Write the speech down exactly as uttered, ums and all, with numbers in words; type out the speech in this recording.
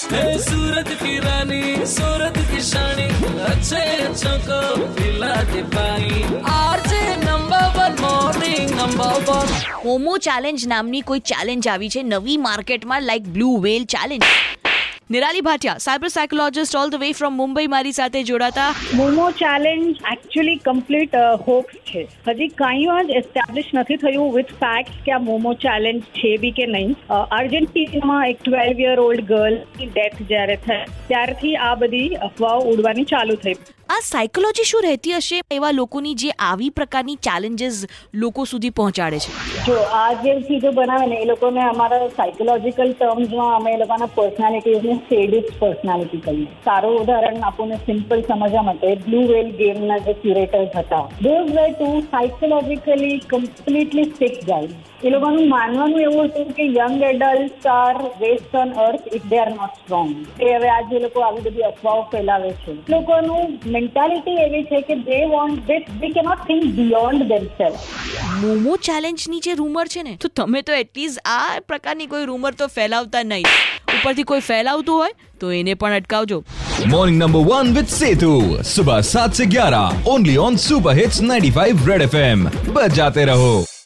सूरत की रानी सूरत की शानी अच्छे अच्छों को पिला दे पानी RJ number one morning number one. Momo challenge નામની કોઈ ચેલેન્જ આવી છે નવી માર્કેટમાં, like blue whale challenge. Nirali Bhatia, cyber psychologist all the way from Mumbai, મારી સાથે જોડાતા. Momo challenge actually complete hoax છે. હજી કાંઈ જ એસ્ટાબ્લિશ નથી થયું વિથ ફેક્ટ કે આ મોમો ચેલેન્જ છે બી કે નહીં. અર્જેન્ટિનામાં એક ટ્વેલ્વ યર ઓલ્ડ ગર્લની ડેથ જ્યારે થઈ ત્યારથી આ બધી અફવાઓ ઉડવાની ચાલુ થઈ. આ સાયકોલોજી શું રહેતી હશે એવા લોકોની જે આવી પ્રકારની ચેલેન્જીસ લોકો સુધી પહોંચાડે છે? જો આ જે ચીજો બનાવે ને એ લોકોને અમારા સાયકોલોજીકલ ટર્મ્સમાં અમે એ લોકોના પર્સનાલિટીઝને સેડિસ્ટ પર્સનાલિટી કહીએ. સારું ઉદાહરણ આપું ને સિમ્પલ સમજવા માટે, બ્લુ વેલ ગેમના જે ક્યુરેટર્સ હતા, those were too psychologically completely sick guys. એ લોકોનું માનવાનું એવું હતું કે young adults are waste on earth if they are not strong. એ હવે આજે લોકો આવી બધી અફવાઓ ફેલાવે છે. લોકોનું મેન્ટાલિટી એવી છે કે they want this, they cannot think beyond themself. Momo ચેલેન્જની જે રૂમર છે ને, તો તમે તો એટલીસ્ટ આ પ્રકારની કોઈ રૂમર તો ફેલાવતા નહીં. ઉપરથી કોઈ ફેલાવતું હોય તો એને પણ અટકાવજો. Morning number one with Setu सुबह सात से ग्यारह only on super hits ninety five red F M. बजाते रहो.